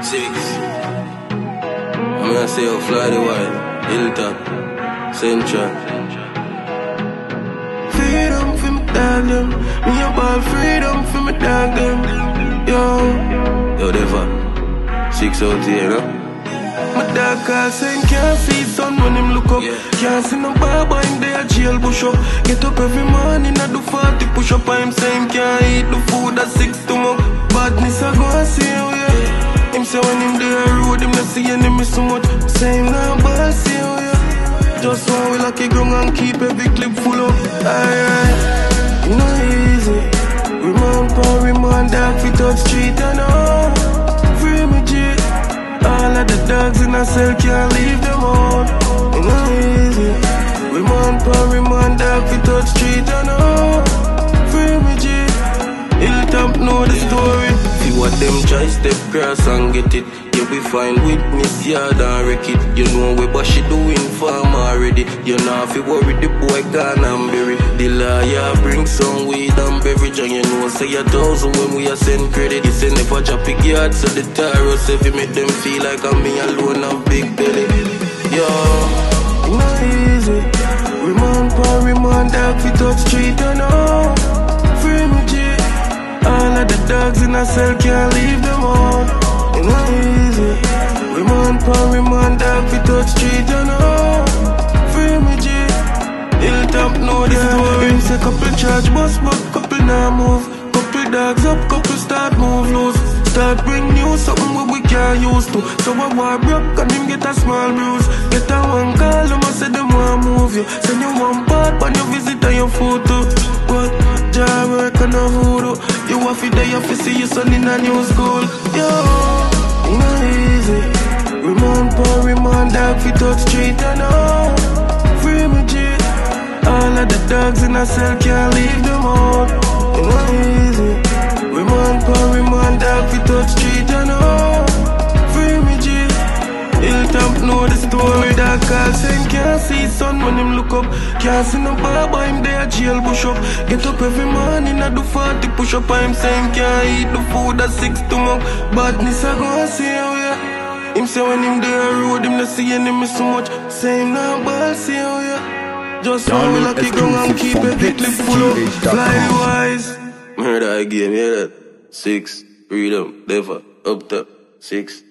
6. I'm gonna say oh, fly the white, hilltop, central. Freedom for me dog them. Me about freedom for me dog them. Yo, Deva, 6 out here, no? My dog call saying can't see sun when him look up. Can't see no barber in there jail bush up. Get up every morning I do 40 push up. I'm saying can't eat the food at 6 tomorrow. Badness I go and see you, yeah. Him say when him there road him not see enemy so much. Say him now ball see you, yeah. Just one we lucky ground and keep every clip full up. Aye, you know easy. Remand dog fi touch street and all. Free me G. All of the dogs in a cell can't leave them out. You know easy. Remand dog fi touch street and all. Free me G. Hilltop know the story. See what them try step cross and get it. Yeah, we find witness yard and wreck it. You know what she doing farm already. You know if you worry the boy gone and bury. The lawyer bring some weed and beverage. And you know say 1,000 when we are send credit. You say never drop a yard so the tyros if you make them feel like I'm me alone and big belly. Yo, you know easy. Remand dog fi touch street and all. Free me G. All of the dogs in a cell can't leave them out. You know easy. Remand dog fi touch street and all. Free me G. Hilltop know the story. Him say couple charge bus but couple now move. Couple dogs up, couple start move loose. Start bring new something what we can't use to. So a war broke and him get a small bruise. Get a one call, them a say them want move you. Send you one part when you visit and your photo. What? Job work on a voodoo. You have to die, you have to see your son in a new school. Yo, you know easy. Remand dog fi touch street and all. Free me G. All of the dogs in a cell can't leave them out. You know easy. Remand dog fi touch street and all. Free me G. Hilltop know the story. Dog call saying can't see sun when him look up. Can't see no barber him there jail bush up. Get up every morning I do 40 push up. I'm saying can't eat the food at 6 tomorrow. Badness I go and see you, yeah. Him say when him there road him not see enemy so much. Say him now ball see you, yeah. Just one we lucky ground and keep every clip full up. Fly wise. Murder game, hear that? 6, freedom, Deva, up top, 6.